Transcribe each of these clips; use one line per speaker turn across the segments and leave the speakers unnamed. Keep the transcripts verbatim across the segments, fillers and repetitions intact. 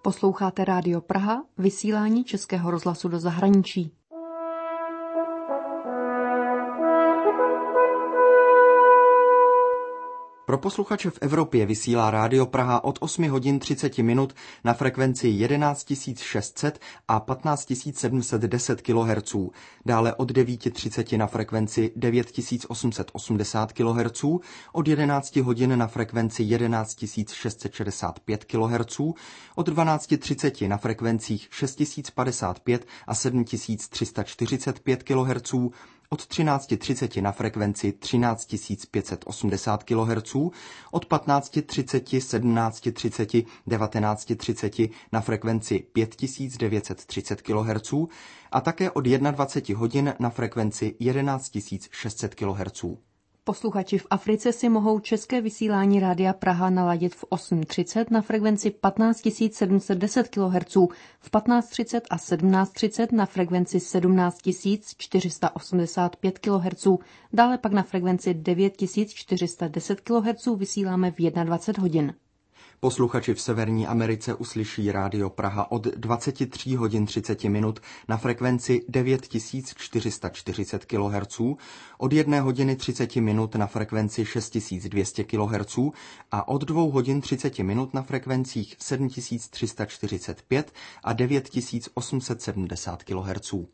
Posloucháte Rádio Praha, vysílání Českého rozhlasu do zahraničí.
Pro posluchače v Evropě vysílá Rádio Praha od osmi hodin třicet minut na frekvenci jedenáct tisíc šest set a patnáct tisíc sedm set deset kilohertzů, dále od devět třicet na frekvenci devět tisíc osm set osmdesát kilohertzů, od jedenáct hodin na frekvenci jedenáct tisíc šest set šedesát pět kilohertzů, od dvanáct třicet na frekvencích šest tisíc padesát pět a sedm tisíc tři sta čtyřicet pět kilohertzů, od třináct třicet na frekvenci třináct tisíc pět set osmdesát kilohertzů, od patnáct třicet, sedmnáct třicet, devatenáct třicet na frekvenci pět tisíc devět set třicet kilohertzů a také od dvacet jedna hodin na frekvenci jedenáct tisíc šest set kilohertzů.
Posluchači v Africe si mohou české vysílání Rádia Praha naladit v osm třicet na frekvenci patnáct tisíc sedm set deset kilohertzů, v patnáct třicet a sedmnáct třicet na frekvenci sedmnáct tisíc čtyři sta osmdesát pět kilohertzů, dále pak na frekvenci devět tisíc čtyři sta deset kilohertzů vysíláme v dvacet jedna hodin.
Posluchači v Severní Americe uslyší Rádio Praha od dvacet tři hodin třicet minut na frekvenci devět tisíc čtyři sta čtyřicet kilohertzů, od jedné hodiny třicet minut na frekvenci šest tisíc dvě stě kilohertzů a od dvou hodin třicet minut na frekvencích sedm tisíc tři sta čtyřicet pět a devět tisíc osm set sedmdesát kilohertzů.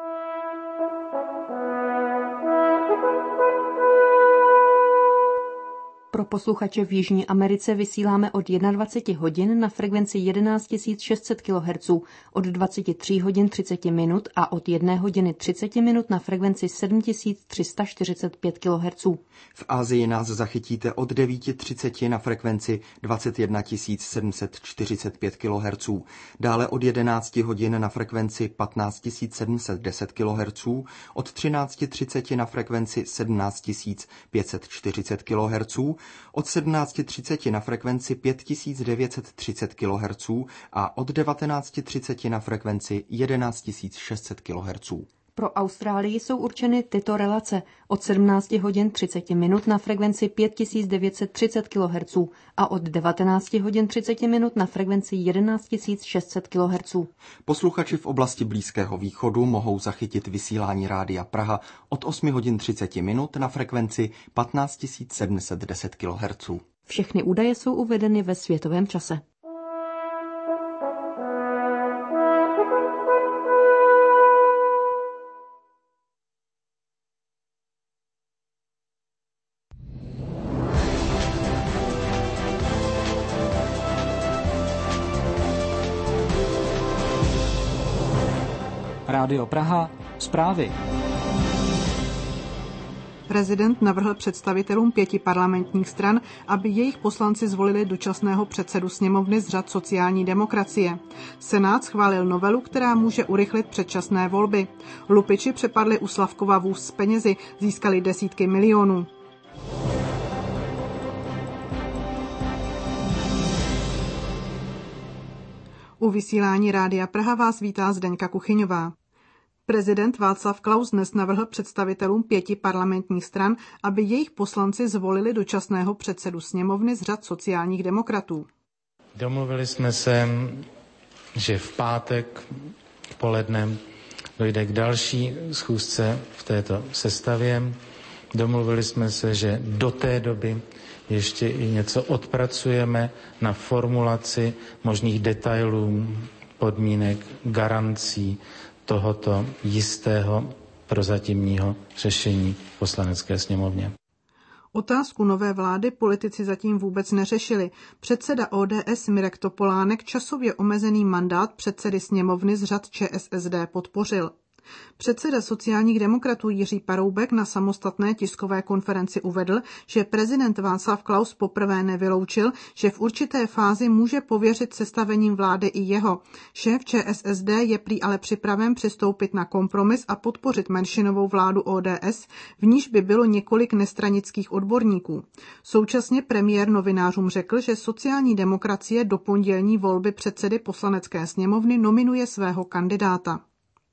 Pro posluchače v Jižní Americe vysíláme od dvacet jedna hodin na frekvenci jedenáct tisíc šest set kilohertzů, od dvacet tři hodin třicet minut a od jedné hodiny třicet minut na frekvenci sedm tisíc tři sta čtyřicet pět kilohertzů.
V Asii nás zachytíte od devět třicet na frekvenci dvacet jedna tisíc sedm set čtyřicet pět kilohertzů, dále od jedenáct hodin na frekvenci patnáct tisíc sedm set deset kilohertzů, od třináct třicet na frekvenci sedmnáct tisíc pět set čtyřicet kilohertzů, od sedmnáct třicet na frekvenci pět tisíc devět set třicet kilohertzů a od devatenáct třicet na frekvenci jedenáct tisíc šest set kilohertzů.
Pro Austrálii jsou určeny tyto relace od sedmnáct hodin třicet minut na frekvenci pět tisíc devět set třicet kilohertzů a od devatenáct hodin třicet minut na frekvenci jedenáct tisíc šest set kilohertzů.
Posluchači v oblasti Blízkého východu mohou zachytit vysílání Rádia Praha od osmi hodin třicet minut na frekvenci patnáct tisíc sedm set deset kilohertzů.
Všechny údaje jsou uvedeny ve světovém čase.
Rádio Praha, zprávy.
Prezident navrhl představitelům pěti parlamentních stran, aby jejich poslanci zvolili dočasného předsedu sněmovny z řad sociální demokracie. Senát schválil novelu, která může urychlit předčasné volby. Lupiči přepadli u Slavkova vůz s penězi, získali desítky milionů. U vysílání Rádia Praha vás vítá Zdeňka Kuchyňová. Prezident Václav Klaus dnes navrhl představitelům pěti parlamentních stran, aby jejich poslanci zvolili dočasného předsedu sněmovny z řad sociálních demokratů.
Domluvili jsme se, že v pátek poledne dojde k další schůzce v této sestavě. Domluvili jsme se, že do té doby ještě i něco odpracujeme na formulaci možných detailů, podmínek, garancí tohoto jistého prozatímního řešení v Poslanecké sněmovně.
Otázku nové vlády politici zatím vůbec neřešili. Předseda O D S Mirek Topolánek časově omezený mandát předsedy sněmovny z řad Č S S D podpořil. Předseda sociálních demokratů Jiří Paroubek na samostatné tiskové konferenci uvedl, že prezident Václav Klaus poprvé nevyloučil, že v určité fázi může pověřit sestavením vlády i jeho. Šéf Č S S D je prý ale připraven přistoupit na kompromis a podpořit menšinovou vládu O D S, v níž by bylo několik nestranických odborníků. Současně premiér novinářům řekl, že sociální demokracie do pondělní volby předsedy Poslanecké sněmovny nominuje svého kandidáta.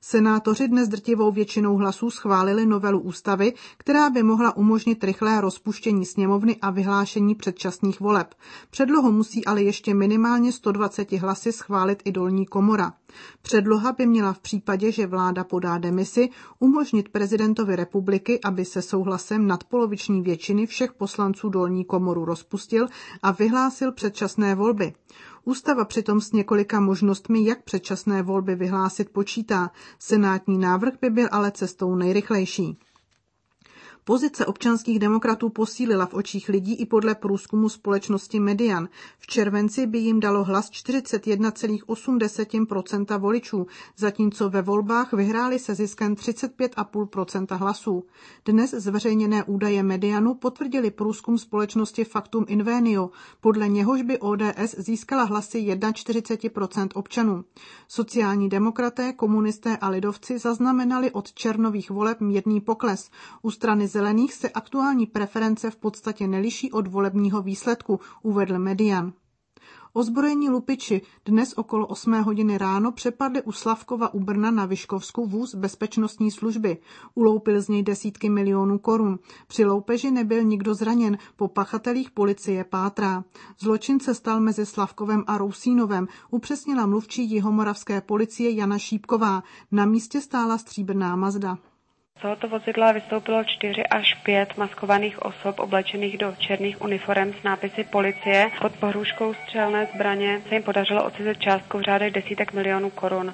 Senátoři dnes drtivou většinou hlasů schválili novelu ústavy, která by mohla umožnit rychlé rozpuštění sněmovny a vyhlášení předčasných voleb. Předlohu musí ale ještě minimálně sto dvacet hlasy schválit i dolní komora. Předloha by měla v případě, že vláda podá demisi, umožnit prezidentovi republiky, aby se souhlasem nadpoloviční většiny všech poslanců dolní komoru rozpustil a vyhlásil předčasné volby. Ústava přitom s několika možnostmi, jak předčasné volby vyhlásit, počítá. Senátní návrh by byl ale cestou nejrychlejší. Pozice občanských demokratů posílila v očích lidí i podle průzkumu společnosti Median. V červenci by jim dalo hlas čtyřicet jedna celá osm procenta voličů, zatímco ve volbách vyhráli se ziskem třicet pět celá pět procenta hlasů. Dnes zveřejněné údaje Medianu potvrdili průzkum společnosti Factum Invenio, podle něhož by O D S získala hlasy čtyřicet jedna procent občanů. Sociální demokraté, komunisté a lidovci zaznamenali od červnových voleb mírný pokles. U strany Zelených se aktuální preference v podstatě neliší od volebního výsledku, uvedl Median. Ozbrojení lupiči dnes okolo osmé hodiny ráno přepadli u Slavkova u Brna na Vyškovsku vůz bezpečnostní služby. Uloupil z něj desítky milionů korun. Při loupeži nebyl nikdo zraněn, po pachatelích policie pátrá. Zločin se stal mezi Slavkovem a Rousínovem, upřesnila mluvčí jihomoravské policie Jana Šípková. Na místě stála stříbrná Mazda.
Z tohoto vozidla vystoupilo čtyři až pět maskovaných osob oblečených do černých uniforem s nápisy policie. Pod pohrůžkou střelné zbraně se jim podařilo odcizit částku v řádech desítek milionů korun.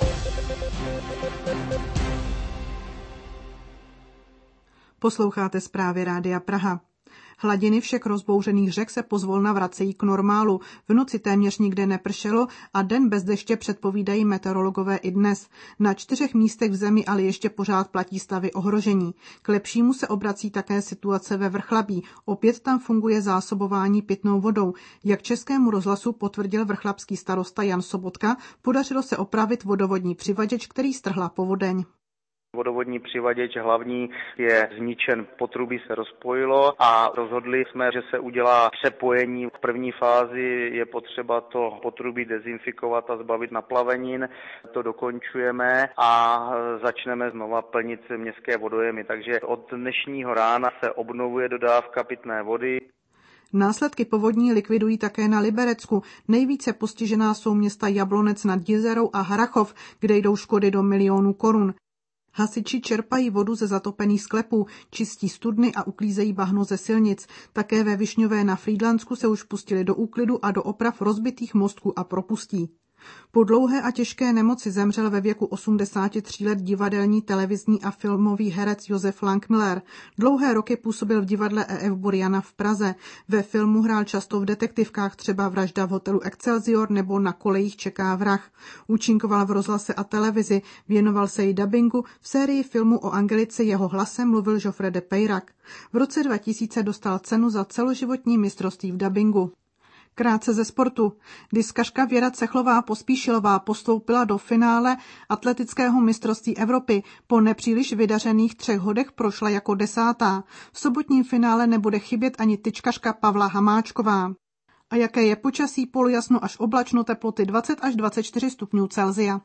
Posloucháte zprávy Rádia Praha. Hladiny všech rozbouřených řek se pozvolna vracejí k normálu. V noci téměř nikde nepršelo a den bez deště předpovídají meteorologové i dnes. Na čtyřech místech v zemi ale ještě pořád platí stavy ohrožení. K lepšímu se obrací také situace ve Vrchlabí. Opět tam funguje zásobování pitnou vodou. Jak Českému rozhlasu potvrdil vrchlabský starosta Jan Sobotka, podařilo se opravit vodovodní přivaděč, který strhla povodeň.
Vodovodní přivaděč hlavní je zničen, potrubí se rozpojilo a rozhodli jsme, že se udělá přepojení. V první fázi je potřeba to potrubí dezinfikovat a zbavit naplavenin. To dokončujeme a začneme znova plnit městské vodojemy. Takže od dnešního rána se obnovuje dodávka pitné vody.
Následky povodní likvidují také na Liberecku. Nejvíce postižená jsou města Jablonec nad Jizerou a Harrachov, kde jdou škody do milionů korun. Hasiči čerpají vodu ze zatopených sklepů, čistí studny a uklízejí bahno ze silnic. Také ve Višňové na Frýdlansku se už pustili do úklidu a do oprav rozbitých mostků a propustí. Po dlouhé a těžké nemoci zemřel ve věku osmdesáti tří let divadelní, televizní a filmový herec Josef Langmiller. Dlouhé roky působil v divadle E F Buriana v Praze. Ve filmu hrál často v detektivkách, třeba Vražda v hotelu Excelsior nebo Na kolejích čeká vrah. Účinkoval v rozhlase a televizi, věnoval se i dabingu, v sérii filmu o Angelice jeho hlasem mluvil Joffre de Peyrac. V roce dva tisíce dostal cenu za celoživotní mistrovství v dabingu. Krátce ze sportu. Diskařka Věra Cechlová-Pospíšilová postoupila do finále atletického mistrovství Evropy. Po nepříliš vydařených třech hodech prošla jako desátá. V sobotním finále nebude chybět ani tyčkařka Pavla Hamáčková. A jaké je počasí? Polojasno až oblačno, teploty dvacet až dvacet čtyři stupňů Celsia.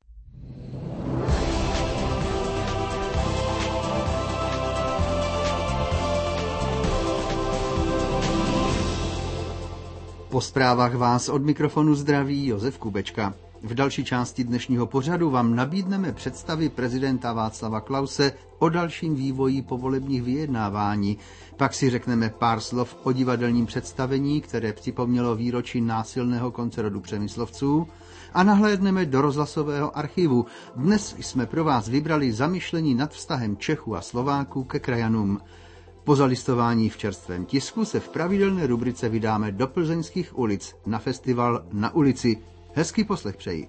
Po zprávách vás od mikrofonu zdraví Josef Kubečka. V další části dnešního pořadu vám nabídneme představy prezidenta Václava Klause o dalším vývoji povolebních vyjednávání. Pak si řekneme pár slov o divadelním představení, které připomnělo výročí násilného konce rodu Přemyslovců, a nahlédneme do rozhlasového archivu. Dnes jsme pro vás vybrali zamyšlení nad vztahem Čechů a Slováků ke krajanům. Po zalistování v čerstvém tisku se v pravidelné rubrice vydáme do plzeňských ulic na festival Na ulici. Hezký poslech přeji.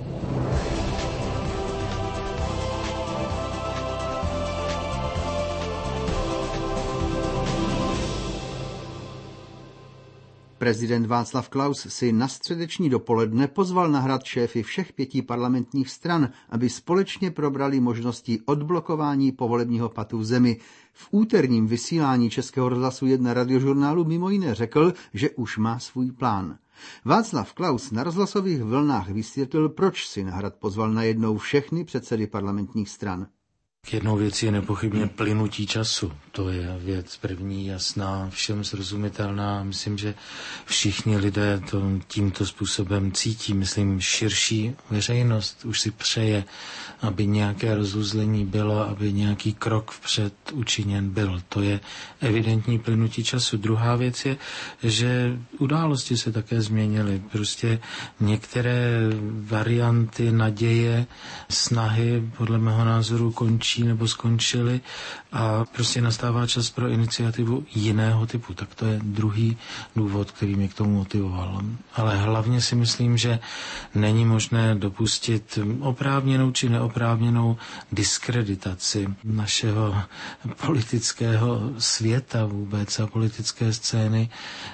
Prezident Václav Klaus si na středeční dopoledne pozval na hrad šéfy všech pěti parlamentních stran, aby společně probrali možnosti odblokování povolebního patu v zemi. V úterním vysílání Českého rozhlasu jedna radiožurnálu mimo jiné řekl, že už má svůj plán. Václav Klaus na rozhlasových vlnách vysvětlil, proč si na hrad pozval najednou všechny předsedy parlamentních stran.
Jednou věcí je nepochybně plynutí času. To je věc první, jasná, všem srozumitelná. Myslím, že všichni lidé to tímto způsobem cítí. Myslím, širší veřejnost už si přeje, aby nějaké rozuzlení bylo, aby nějaký krok vpřed učiněn byl. To je evidentní plynutí času. Druhá věc je, že události se také změnily. Prostě některé varianty, naděje, snahy, podle mého názoru, končí nebo skončili a prostě nastává čas pro iniciativu jiného typu. Tak to je druhý důvod, který mě k tomu motivoval. Ale hlavně si myslím, že není možné dopustit oprávněnou či neoprávněnou diskreditaci našeho politického světa vůbec a politické scény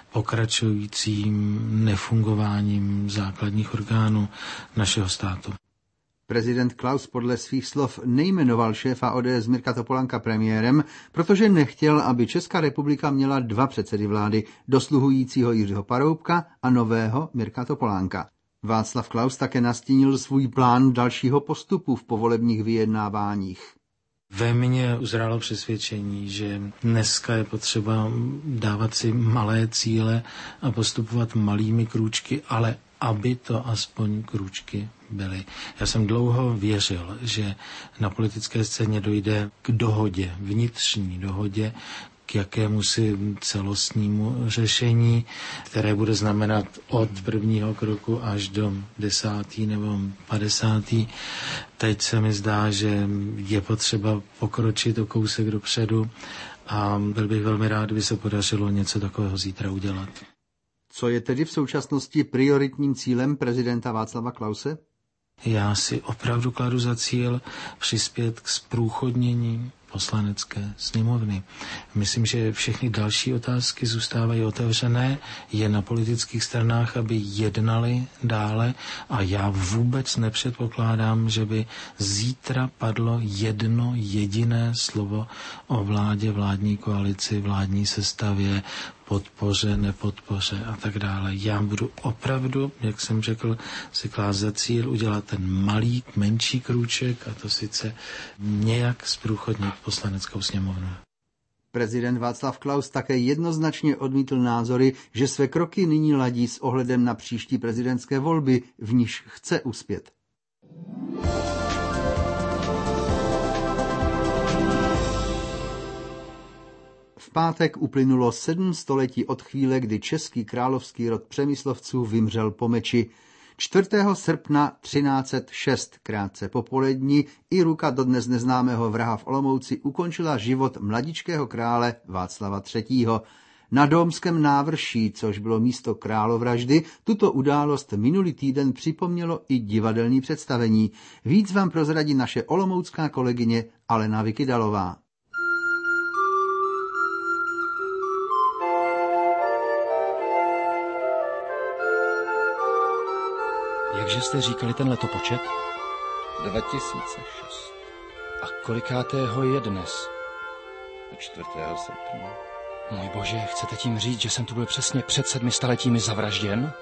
pokračujícím nefungováním základních orgánů našeho státu.
Prezident Klaus podle svých slov nejmenoval šéfa O D S Mirka Topolánka premiérem, protože nechtěl, aby Česká republika měla dva předsedy vlády, dosluhujícího Jiřího Paroubka a nového Mirka Topolánka. Václav Klaus také nastínil svůj plán dalšího postupu v povolebních vyjednáváních.
Ve mně uzrálo přesvědčení, že dneska je potřeba dávat si malé cíle a postupovat malými krůčky, ale aby to aspoň krůčky byly. Já jsem dlouho věřil, že na politické scéně dojde k dohodě, vnitřní dohodě, k jakémusi celostnímu řešení, které bude znamenat od prvního kroku až do desátý nebo padesátý. Teď se mi zdá, že je potřeba pokročit o kousek dopředu a byl bych velmi rád, kdyby se podařilo něco takového zítra udělat.
Co je tedy v současnosti prioritním cílem prezidenta Václava Klause?
Já si opravdu kladu za cíl přispět k zprůchodnění poslanecké sněmovny. Myslím, že všechny další otázky zůstávají otevřené, je na politických stranách, aby jednali dále a já vůbec nepředpokládám, že by zítra padlo jedno jediné slovo o vládě, vládní koalici, vládní sestavě, podpoře, nepodpoře a tak dále. Já budu opravdu, jak jsem řekl, si klást za cíl udělat ten malý, menší krůček a to sice nějak zprůchodnit poslaneckou sněmovnu.
Prezident Václav Klaus také jednoznačně odmítl názory, že své kroky nyní ladí s ohledem na příští prezidentské volby, v níž chce uspět. V pátek uplynulo sedm století od chvíle, kdy český královský rod Přemyslovců vymřel po meči. čtvrtého srpna třináct set šest, krátce po poledni, i ruka dodnes neznámého vraha v Olomouci ukončila život mladičkého krále Václava třetího. Na Dómském návrší, což bylo místo královraždy, tuto událost minulý týden připomnělo i divadelní představení. Víc vám prozradí naše olomoucká kolegyně Alena Vykydalová.
Jakže jste říkali ten letopočet?
dva tisíce šest.
A kolikátého je dnes?
čtvrtého srpna.
Můj bože, chcete tím říct, že jsem tu byl přesně před sedmi staletími zavražděn?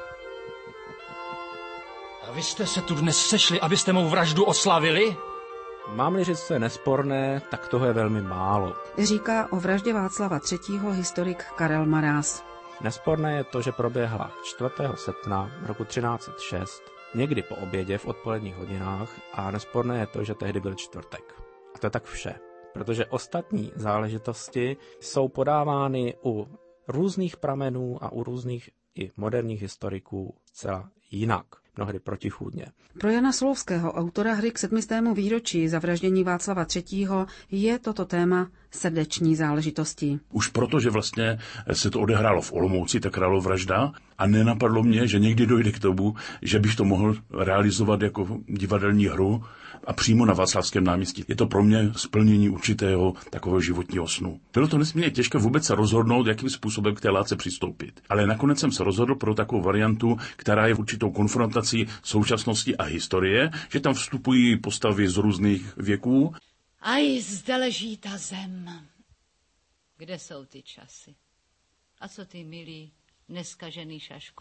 A vy jste se tu dnes sešli, abyste mou vraždu oslavili?
Mám-li říct, co je nesporné, tak toho je velmi málo.
Říká o vraždě Václava třetího historik Karel Maráz.
Nesporné je to, že proběhla čtvrtého srpna roku třináct set šest, někdy po obědě v odpoledních hodinách, a nesporné je to, že tehdy byl čtvrtek. A to je tak vše, protože ostatní záležitosti jsou podávány u různých pramenů a u různých i moderních historiků zcela jinak, mnohdy protichůdně.
Pro Jana Solovského, autora hry k sedmistému výročí zavraždění Václava třetího, je toto téma srdeční záležitostí.
Už proto, že vlastně se to odehrálo v Olomouci, ta královražda, a nenapadlo mě, že někdy dojde k tomu, že bych to mohl realizovat jako divadelní hru a přímo na Václavském náměstí. Je to pro mě splnění určitého takového životního snu. Bylo to nesmírně těžké vůbec se rozhodnout, jakým způsobem k té látce přistoupit. Ale nakonec jsem se rozhodl pro takovou variantu, která je určitou konfrontací současnosti a historie, že tam vstupují postavy z různých věků.
Aj zde leží ta zem. Kde jsou ty časy? A co ty, milý, neskažený Šašku?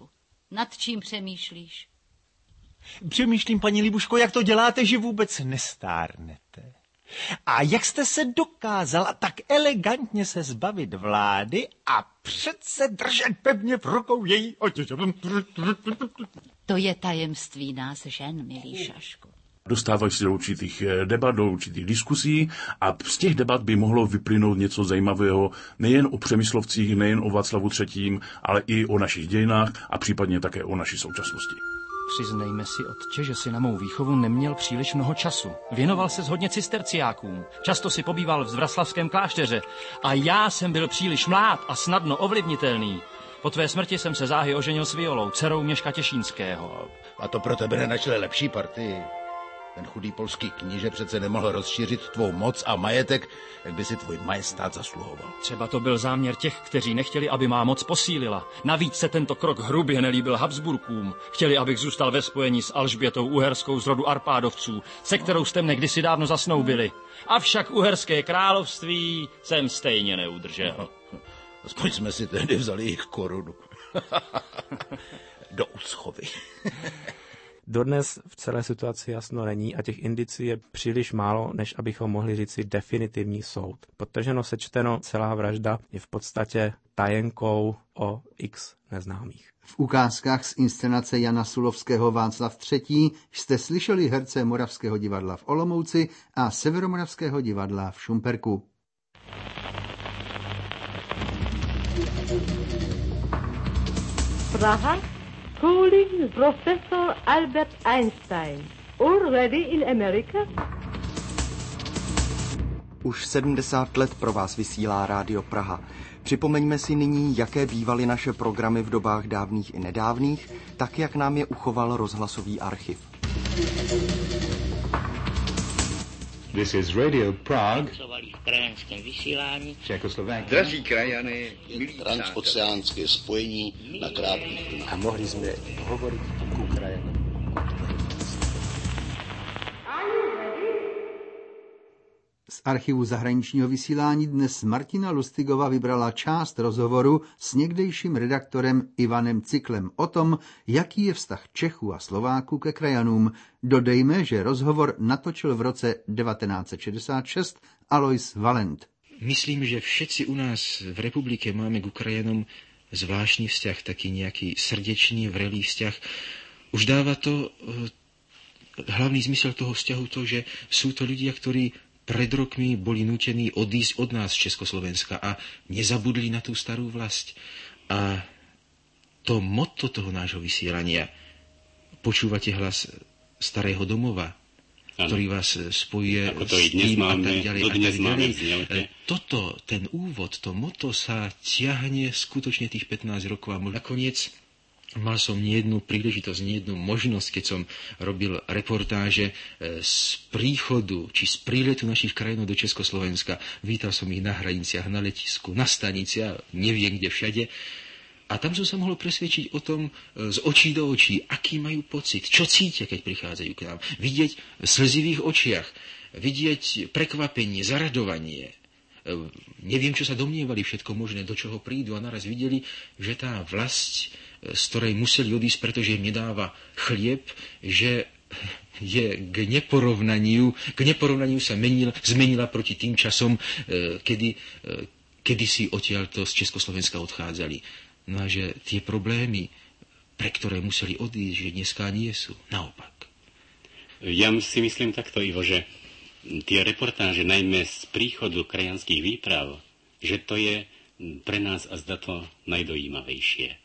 Nad čím přemýšlíš?
Přemýšlím, paní Libuško, jak to děláte, že vůbec nestárnete. A jak jste se dokázala tak elegantně se zbavit vlády a přece držet pevně v rukou její otěž.
To je tajemství nás žen, milý Šaško.
Dostávají se do určitých debat, do určitých diskusí a z těch debat by mohlo vyplynout něco zajímavého nejen o Přemyslovcích, nejen o Václavu třetím, ale i o našich dějinách a případně také o naší současnosti.
Přiznejme si, otče, že si na mou výchovu neměl příliš mnoho času. Věnoval se hodně cisterciákům, často si pobýval v Zvraslavském klášteře a já jsem byl příliš mlád a snadno ovlivnitelný. Po tvé smrti jsem se záhy oženil s Violou, dcerou Měška Těšínského.
A to pro tebe nenašli lepší partii. Ten chudý polský kníže přece nemohl rozšířit tvou moc a majetek, jak by si tvůj majestát zasluhoval.
Třeba to byl záměr těch, kteří nechtěli, aby má moc posílila. Navíc se tento krok hrubě nelíbil Habsburkům. Chtěli, abych zůstal ve spojení s Alžbětou Uherskou z rodu Arpádovců, se kterou jste mne kdysi dávno zasnoubili. Avšak Uherské království jsem stejně neudržel.
Aspoň jsme si tehdy vzali jejich korunu. Do úschovy.
Dodnes v celé situaci jasno není a těch indicí je příliš málo, než abychom mohli říci definitivní soud. Podtrženo sečteno, celá vražda je v podstatě tajenkou o x neznámých.
V ukázkách z inscenace Jana Sulovského Václav třetí jste slyšeli herce Moravského divadla v Olomouci a Severomoravského divadla v Šumperku.
Praha. Calling Professor Albert Einstein. Already in America?
Už sedmdesát let pro vás vysílá Rádio Praha. Připomeňme si nyní, jaké bývaly naše programy v dobách dávných i nedávných, tak jak nám je uchoval rozhlasový archiv.
This is Radio Prague.
V krajanském vysílání.
Drazí krajany, milí
transoceánské spojení na krátkých vlnách.
A mohli jsme hovorit ku krajanům.
Z archivu zahraničního vysílání dnes Martina Lustigova vybrala část rozhovoru s někdejším redaktorem Ivanem Cyklem o tom, jaký je vztah Čechů a Slováků ke krajanům. Dodejme, že rozhovor natočil v roce devatenáct set šedesát šest Alois Valent.
Myslím, že všetci u nás v republike máme k krajanom zvláštní vzťah, taký nějaký srdečný, vrelý vzťah. Už dává to hlavný zmysel toho vzťahu to, že sú to ľudia, ktorí pred rokmi boli nútení odísť od nás z Československa a nezabudli na tú starú vlast. A to motto toho nášho vysielania, počúvate hlas starého domova, ano, ktorý vás spojuje s tým a tak ďalej. A tak ďalej. Toto, ten úvod, to motto sa ťahne skutočne tých pätnásť rokov a nakoniec mal som nejednú príležitosť, nejednú možnosť, keď som robil reportáže z príchodu či z príletu našich krajinov do Československa. Vítal som ich na hraniciach, na letisku, na stanici a neviem kde všade. A tam som sa mohol presvedčiť o tom z očí do očí, aký majú pocit, čo cítia, keď prichádzajú k nám. Vidieť v slzivých očiach, vidieť prekvapenie, zaradovanie. Neviem, čo sa domnievali, všetko možné, do čoho prídu a naraz videli, že tá vlast, z ktorej museli odísť, pretože im nedáva chlieb, že je k neporovnaniu, k neporovnaniu sa menil, zmenila proti tým časom, kedy, kedy si odtiaľto z Československa odchádzali. No a že tie problémy, pre ktoré museli odísť, že dneska nie sú. Naopak.
Ja si myslím takto, Ivo, že tie reportáže, najmä z príchodu krajanských výprav, že to je pre nás azda to najdojímavejšie.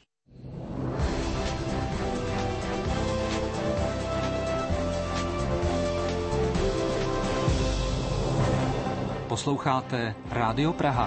Posloucháte Rádio Praha.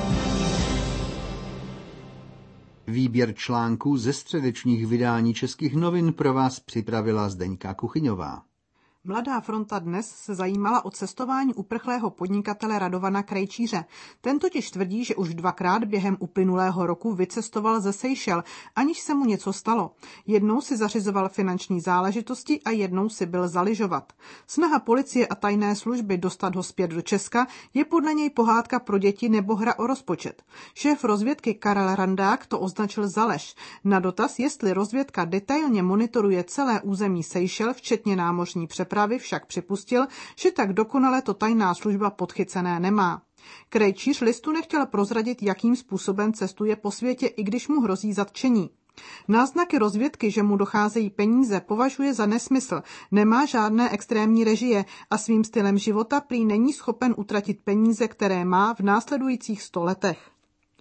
Výběr článků ze středečních vydání Českých novin pro vás připravila Zdeňka Kuchyňová.
Mladá fronta dnes se zajímala o cestování uprchlého podnikatele Radovana Krejčíře. Ten totiž tvrdí, že už dvakrát během uplynulého roku vycestoval ze Seychel, aniž se mu něco stalo. Jednou si zařizoval finanční záležitosti a jednou si byl zaližovat. Snaha policie a tajné služby dostat ho zpět do Česka je podle něj pohádka pro děti nebo hra o rozpočet. Šéf rozvědky Karel Randák to označil za lež. Na dotaz, jestli rozvědka detailně monitoruje celé území Seychel, včetně námořní přepravy, však připustil, že tak dokonale to tajná služba podchycené nemá. Krejčíř listu nechtěl prozradit, jakým způsobem cestuje po světě, i když mu hrozí zatčení. Náznaky rozvědky, že mu docházejí peníze, považuje za nesmysl, nemá žádné extrémní režie a svým stylem života prý není schopen utratit peníze, které má v následujících sto letech.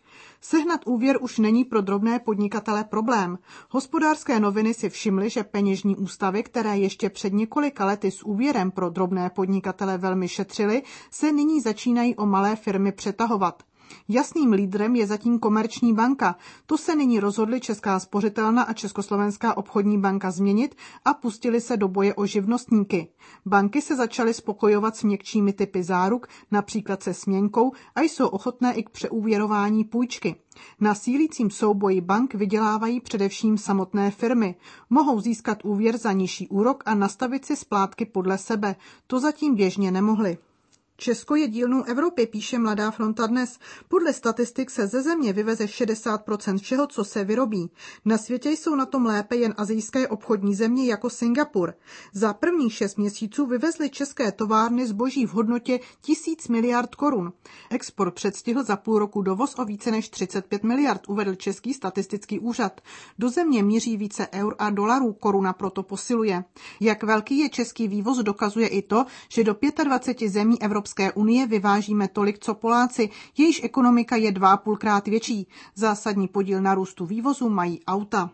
Sehnat úvěr už není pro drobné podnikatele problém. Hospodářské noviny si všimly, že peněžní ústavy, které ještě před několika lety s úvěrem pro drobné podnikatele velmi šetřily, se nyní začínají o malé firmy přetahovat. Jasným lídrem je zatím Komerční banka. To se nyní rozhodly Česká spořitelna a Československá obchodní banka změnit a pustili se do boje o živnostníky. Banky se začaly spokojovat s měkčími typy záruk, například se směnkou, a jsou ochotné i k přeúvěrování půjčky. Na sílícím souboji bank vydělávají především samotné firmy. Mohou získat úvěr za nižší úrok a nastavit si splátky podle sebe. To zatím běžně nemohli. Česko je dílnou Evropy, píše Mladá fronta dnes. Podle statistik se ze země vyveze šedesát procent všeho, co se vyrobí. Na světě jsou na tom lépe jen asijské obchodní země jako Singapur. Za prvních šest měsíců vyvezly české továrny zboží v hodnotě tisíc miliard korun. Export předstihl za půl roku dovoz o více než třicet pět miliard, uvedl Český statistický úřad. Do země míří více eur a dolarů, koruna proto posiluje. Jak velký je český vývoz, dokazuje i to, že do dvacet pět zemí Evropské unie vyvážíme tolik, co Poláci, jejíž ekonomika je dva a půlkrát větší. Zásadní podíl na růstu vývozu mají auta.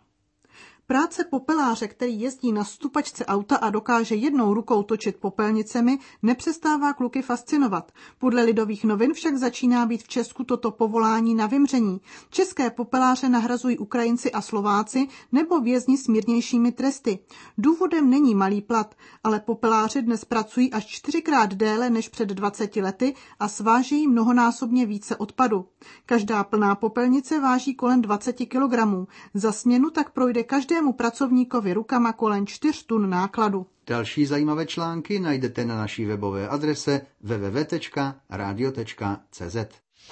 Práce popeláře, který jezdí na stupačce auta a dokáže jednou rukou točit popelnicemi, nepřestává kluky fascinovat. Podle Lidových novin však začíná být v Česku toto povolání na vymření. České popeláře nahrazují Ukrajinci a Slováci nebo vězni s mírnějšími tresty. Důvodem není malý plat, ale popeláři dnes pracují až čtyřikrát déle než před dvaceti lety a svážejí mnohonásobně více odpadu. Každá plná popelnice váží kolem dvacet kilogramů. Za směnu tak projde každému pracovníkovi rukama kolem čtyř tun nákladu.
Další zajímavé články najdete na naší webové adrese w w w tečka radio tečka c z.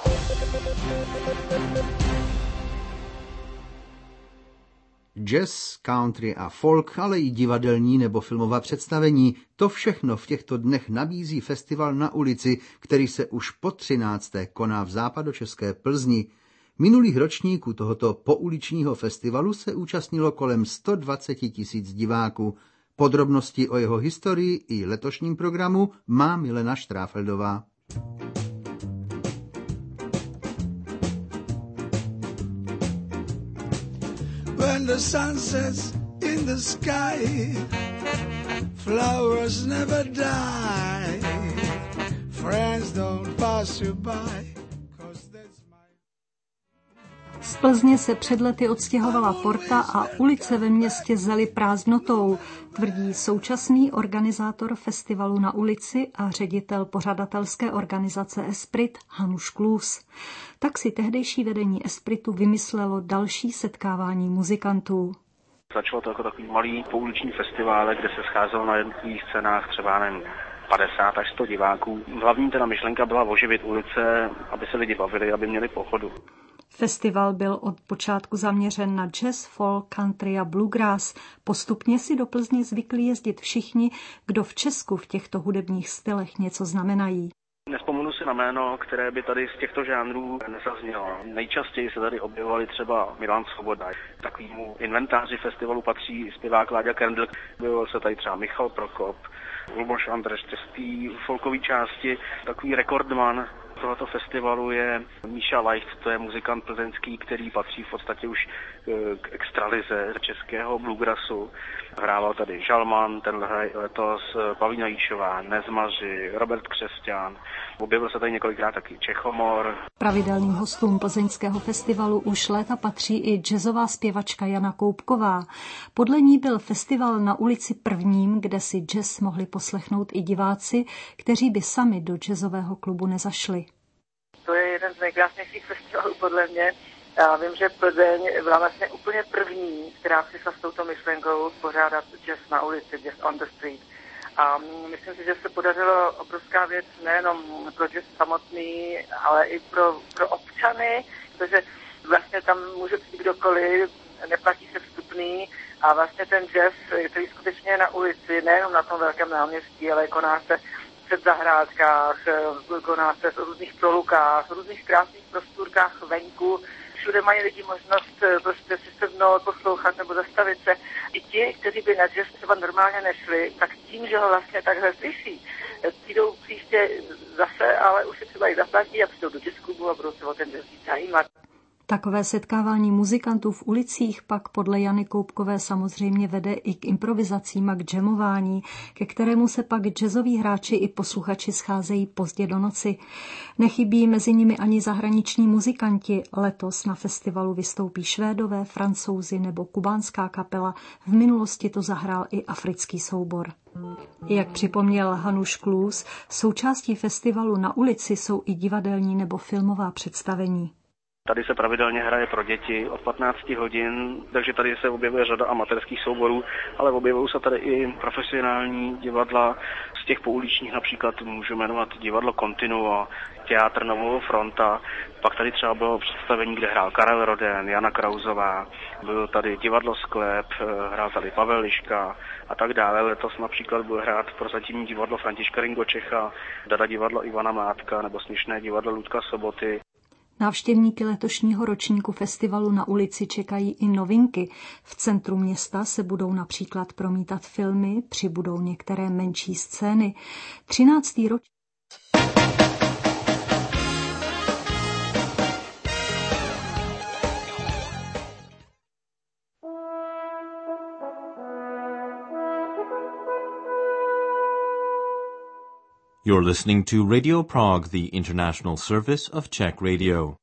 Jazz, country a folk, ale i divadelní nebo filmová představení, to všechno v těchto dnech nabízí festival Na ulici, který se už po třinácté koná v západočeské Plzni. Minulých ročníků tohoto pouličního festivalu se účastnilo kolem sto dvacet tisíc diváků. Podrobnosti o jeho historii i letošním programu má Milena Štráfeldová.
When the sun sets in the sky, flowers never die, friends don't pass you by.
Z Plzně se před lety odstěhovala Porta a ulice ve městě zely prázdnotou, tvrdí současný organizátor festivalu Na ulici a ředitel pořadatelské organizace Esprit Hanuš Klus. Tak si tehdejší vedení Espritu vymyslelo další setkávání muzikantů.
Začalo to jako takový malý pouliční festival, kde se scházelo na jednotlivých scénách třeba nevím, padesát až sto diváků. Hlavní teda myšlenka byla oživit ulice, aby se lidi bavili, aby měli pochodu.
Festival byl od počátku zaměřen na jazz, folk, country a bluegrass. Postupně si do Plzně zvykli jezdit všichni, kdo v Česku v těchto hudebních stylech něco znamenají.
Nespomenu si na jméno, které by tady z těchto žánrů nezaznělo. Nejčastěji se tady objevovali třeba Milan Svoboda. Takovému inventáři festivalu patří zpěvák Láďa Kerndl. Objevil se tady třeba Michal Prokop, Luboš Andreš z té folkové části. Takový rekordman tohoto festivalu je Míša Leicht, to je muzikant plzeňský, který patří v podstatě už k extralize českého bluegrassu. Hrával tady Žalman, tenhle letos, Pavlína Jíčová, Nezmaři, Robert Křesťan. Objevil se tady několikrát taky Čechomor.
pravidelným hostům plzeňského festivalu už léta patří i jazzová zpěvačka Jana Koubková. Podle ní byl festival Na ulici prvním, kde si jazz mohli poslechnout i diváci, kteří by sami do jazzového klubu nezašli.
To je jeden z nejkrásnějších festivalů podle mě. Já vím, že Plzeň byla vlastně úplně první, která přišla s touto myšlenkou pořádat jazz na ulici, jazz on the street. A myslím si, že se podařilo obrovská věc nejenom pro jazz samotný, ale i pro, pro občany, protože vlastně tam může přijít kdokoliv, neplatí se vstupný a vlastně ten jazz, který skutečně je na ulici, nejenom na tom velkém náměstí, ale koná se před zahrádkách, koná se v různých prolukách, v různých krásných prostůrkách venku. Všude mají lidi možnost prostě si sednout, poslouchat nebo zastavit se. I ti, kteří by na jazz třeba normálně nešli, tak tím, že ho vlastně takhle slyší, přijdou příště zase, ale už si třeba i zaplatí a přijdou do jazz klubu a budou se o ten jazz zajímat.
Takové setkávání muzikantů v ulicích pak podle Jany Koubkové samozřejmě vede i k improvizacím a k jamování, ke kterému se pak jazzoví hráči i posluchači scházejí pozdě do noci. Nechybí mezi nimi ani zahraniční muzikanti. Letos na festivalu vystoupí Švédové, Francouzi nebo kubánská kapela. V minulosti to zahrál i africký soubor. Jak připomněl Hanuš Klus, součástí festivalu Na ulici jsou i divadelní nebo filmová představení.
Tady se pravidelně hraje pro děti od patnácti hodin, takže tady se objevuje řada amatérských souborů, ale objevují se tady i profesionální divadla. Z těch pouličních například můžu jmenovat divadlo Continuo, teátr Nového fronta, pak tady třeba bylo představení, kde hrál Karel Roden, Jana Krauzová, byl tady divadlo Sklep, hrál tady Pavel Liška a tak dále. Letos například byl hrát prozatímní divadlo Františka Ringočecha, Dada divadlo Ivana Mládka nebo směšné divadlo Ludka Soboty.
Návštěvníky letošního ročníku festivalu Na ulici čekají i novinky. V centru města se budou například promítat filmy, přibudou některé menší scény. Třináctý ročník
You're listening to Radio Prague, the international service of Czech Radio.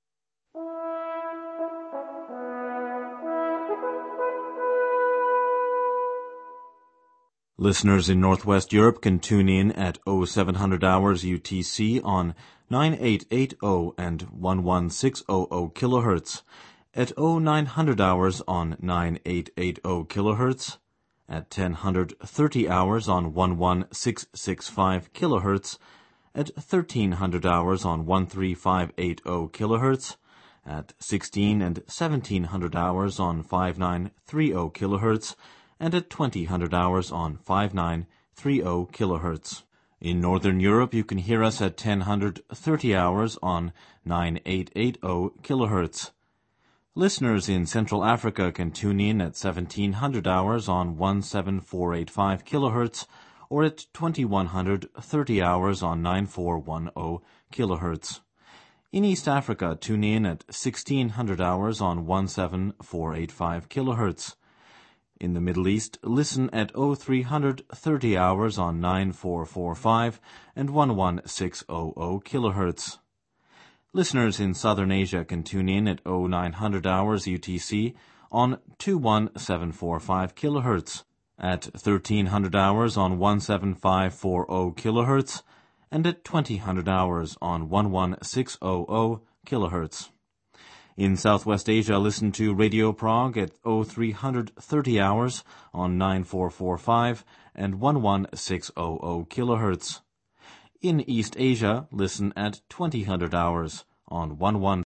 Listeners in Northwest Europe can tune in at oh seven hundred hours U T C on nine eight eight oh and eleven sixty kilohertz, at oh nine hundred hours on nine eight eight oh kilohertz, at ten thirty hours on eleven sixty-five kilohertz, at thirteen hundred hours on thirteen fifty-eight kilohertz, at sixteen and seventeen hundred hours on fifty-nine thirty kilohertz, and at twenty hundred hours on fifty-nine thirty kilohertz. In Northern Europe, you can hear us at ten thirty hours on nine eight eight oh kilohertz. Listeners in Central Africa can tune in at seventeen hundred hours on seventeen forty-eight kilohertz or at twenty-one thirty hours on ninety-four ten kilohertz. In East Africa, tune in at sixteen hundred hours on seventeen forty-eight kilohertz. In the Middle East, listen at three thirty hours on ninety-four forty-five and eleven sixty kilohertz. Listeners in Southern Asia can tune in at nine hundred hours U T C on twenty-one seven forty-five kilohertz, at thirteen hundred hours on seventeen fifty kilohertz, and at twenty hundred hours on eleven sixty kilohertz. In Southwest Asia, listen to Radio Prague at three thirty hours on ninety-four forty-five and eleven sixty kilohertz. In East Asia, listen at twenty hundred hours on eleven